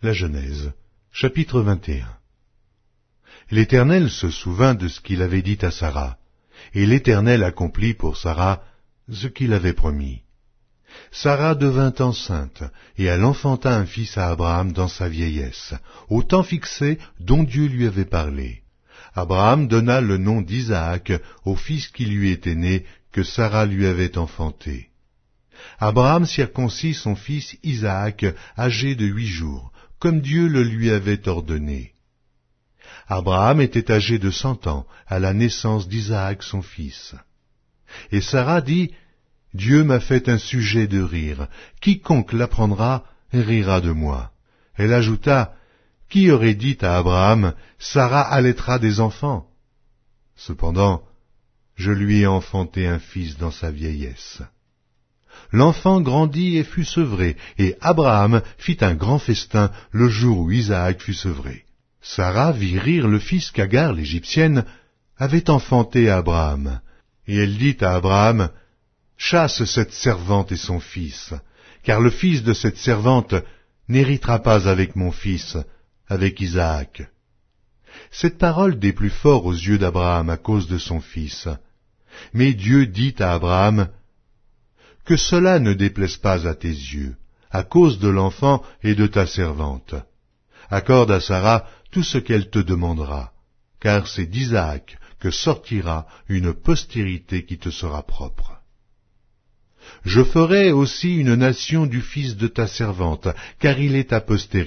La Genèse, chapitre 21. L'Éternel se souvint de ce qu'il avait dit à Sarah, et l'Éternel accomplit pour Sarah ce qu'il avait promis. Sarah devint enceinte, et elle enfanta un fils à Abraham dans sa vieillesse, au temps fixé dont Dieu lui avait parlé. Abraham donna le nom d'Isaac au fils qui lui était né, que Sarah lui avait enfanté. Abraham circoncit son fils Isaac, âgé de 8 jours, comme Dieu le lui avait ordonné. Abraham était âgé de 100 ans à la naissance d'Isaac son fils. Et Sarah dit, « Dieu m'a fait un sujet de rire, quiconque l'apprendra rira de moi. » Elle ajouta, « Qui aurait dit à Abraham, Sarah allaitera des enfants? Cependant, je lui ai enfanté un fils dans sa vieillesse. » L'enfant grandit et fut sevré, et Abraham fit un grand festin le jour où Isaac fut sevré. Sarah vit rire le fils qu'Agar, l'Égyptienne, avait enfanté à Abraham, et elle dit à Abraham, « Chasse cette servante et son fils, car le fils de cette servante n'héritera pas avec mon fils, avec Isaac. » Cette parole déplut fort aux yeux d'Abraham à cause de son fils. Mais Dieu dit à Abraham, « Que cela ne déplaise pas à tes yeux, à cause de l'enfant et de ta servante. Accorde à Sarah tout ce qu'elle te demandera, car c'est d'Isaac que sortira une postérité qui te sera propre. Je ferai aussi une nation du fils de ta servante, car il est ta postérité. »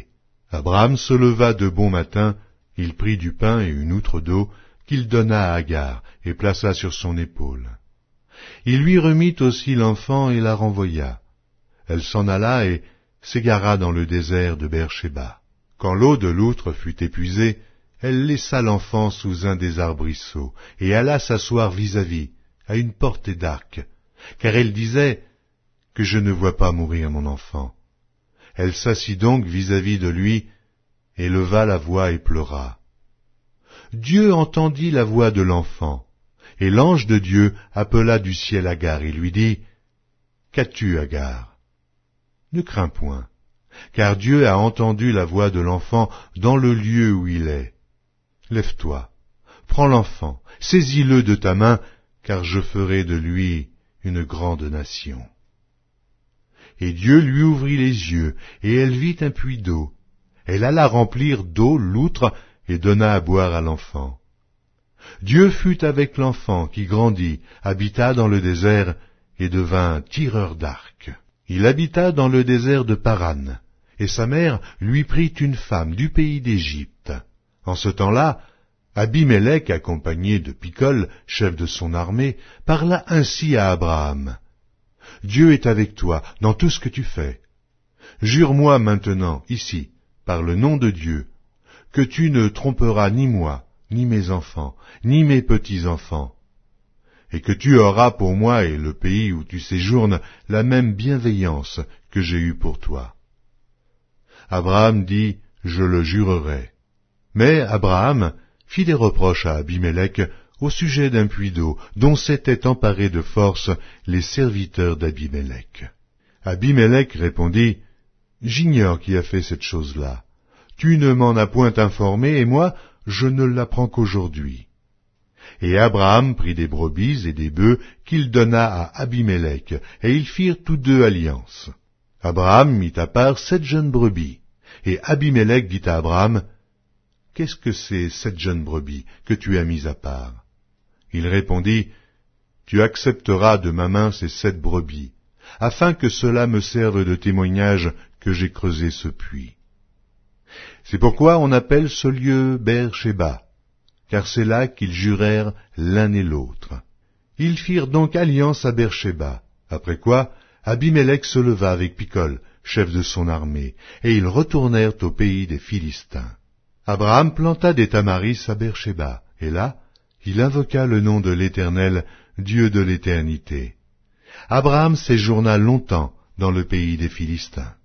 Abraham se leva de bon matin, il prit du pain et une outre d'eau, qu'il donna à Agar, et plaça sur son épaule. Il lui remit aussi l'enfant et la renvoya. Elle s'en alla et s'égara dans le désert de Beer-Shéba. Quand l'eau de l'outre fut épuisée, elle laissa l'enfant sous un des arbrisseaux, et alla s'asseoir vis-à-vis, à une portée d'arc, car elle disait « Que je ne vois pas mourir mon enfant. » Elle s'assit donc vis-à-vis de lui, et leva la voix et pleura. Dieu entendit la voix de l'enfant, et l'ange de Dieu appela du ciel Agar et lui dit, « Qu'as-tu, Agar? Ne crains point, car Dieu a entendu la voix de l'enfant dans le lieu où il est. Lève-toi, prends l'enfant, saisis-le de ta main, car je ferai de lui une grande nation. » Et Dieu lui ouvrit les yeux, et elle vit un puits d'eau. Elle alla remplir d'eau l'outre et donna à boire à l'enfant. Dieu fut avec l'enfant qui grandit, habita dans le désert et devint tireur d'arc. Il habita dans le désert de Paran, et sa mère lui prit une femme du pays d'Égypte. En ce temps-là, Abimélec, accompagné de Picol, chef de son armée, parla ainsi à Abraham. « Dieu est avec toi dans tout ce que tu fais. Jure-moi maintenant, ici, par le nom de Dieu, que tu ne tromperas ni moi, ni mes enfants, ni mes petits-enfants, et que tu auras pour moi et le pays où tu séjournes la même bienveillance que j'ai eue pour toi. » Abraham dit, « Je le jurerai. » Mais Abraham fit des reproches à Abimélec au sujet d'un puits d'eau dont s'étaient emparés de force les serviteurs d'Abimélec. Abimélec répondit, « J'ignore qui a fait cette chose-là. Tu ne m'en as point informé, et moi, je ne l'apprends qu'aujourd'hui. » Et Abraham prit des brebis et des bœufs qu'il donna à Abimélec, et ils firent tous deux alliance. Abraham mit à part 7 jeunes brebis, et Abimélec dit à Abraham, « Qu'est-ce que c'est 7 jeunes brebis que tu as mis à part? » Il répondit, « Tu accepteras de ma main ces 7 brebis, afin que cela me serve de témoignage que j'ai creusé ce puits. » C'est pourquoi on appelle ce lieu Beer-Shéba, car c'est là qu'ils jurèrent l'un et l'autre. Ils firent donc alliance à Beer-Shéba, après quoi Abimélec se leva avec Picol, chef de son armée, et ils retournèrent au pays des Philistins. Abraham planta des tamaris à Beer-Shéba, et là, il invoqua le nom de l'Éternel, Dieu de l'éternité. Abraham séjourna longtemps dans le pays des Philistins.